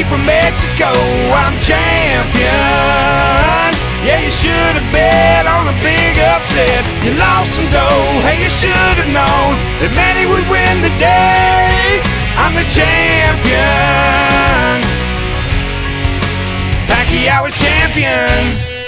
from Mexico, I'm champion. Yeah, you should have bet on a big upset. You lost some dough, hey, you should have known that Manny would win the day. I'm the champion. Pacquiao is champion.